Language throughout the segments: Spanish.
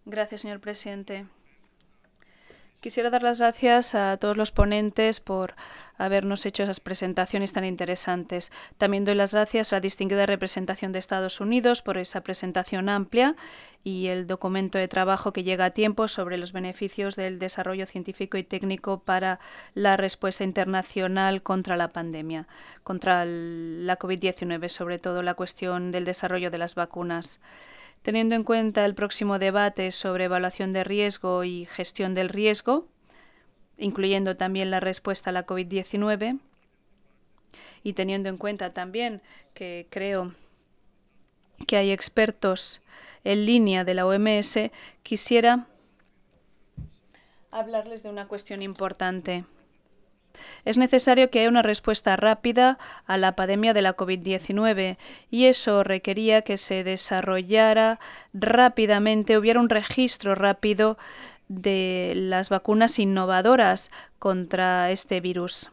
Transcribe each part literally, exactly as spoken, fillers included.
Gracias, señor presidente. Quisiera dar las gracias a todos los ponentes por habernos hecho esas presentaciones tan interesantes. También doy las gracias a la distinguida representación de Estados Unidos por esa presentación amplia y el documento de trabajo que llega a tiempo sobre los beneficios del desarrollo científico y técnico para la respuesta internacional contra la pandemia, contra la COVID diecinueve, sobre todo la cuestión del desarrollo de las vacunas. Teniendo en cuenta el próximo debate sobre evaluación de riesgo y gestión del riesgo, incluyendo también la respuesta a la COVID diecinueve, y teniendo en cuenta también que creo que hay expertos en línea de la O M S, quisiera hablarles de una cuestión importante. Es necesario que haya una respuesta rápida a la pandemia de la COVID diecinueve y eso requería que se desarrollara rápidamente, hubiera un registro rápido de las vacunas innovadoras contra este virus.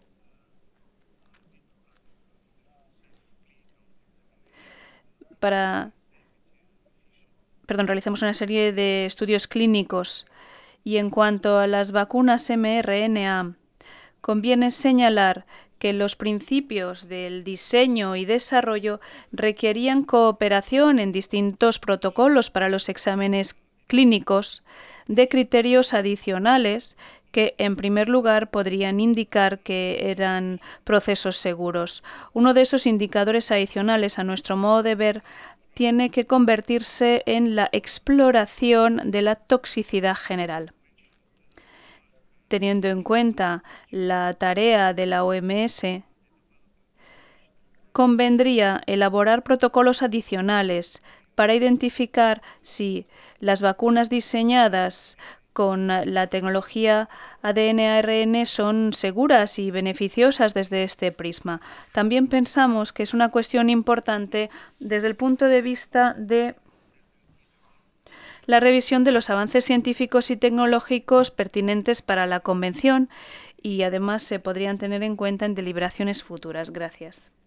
Para, perdón, realizamos una serie de estudios clínicos y en cuanto a las vacunas mRNA, conviene señalar que los principios del diseño y desarrollo requerían cooperación en distintos protocolos para los exámenes clínicos de criterios adicionales que, en primer lugar, podrían indicar que eran procesos seguros. Uno de esos indicadores adicionales, a nuestro modo de ver, tiene que convertirse en la exploración de la toxicidad general. Teniendo en cuenta la tarea de la O M S, convendría elaborar protocolos adicionales para identificar si las vacunas diseñadas con la tecnología A D N A R N son seguras y beneficiosas desde este prisma. También pensamos que es una cuestión importante desde el punto de vista de la revisión de los avances científicos y tecnológicos pertinentes para la Convención y además se podrían tener en cuenta en deliberaciones futuras. Gracias.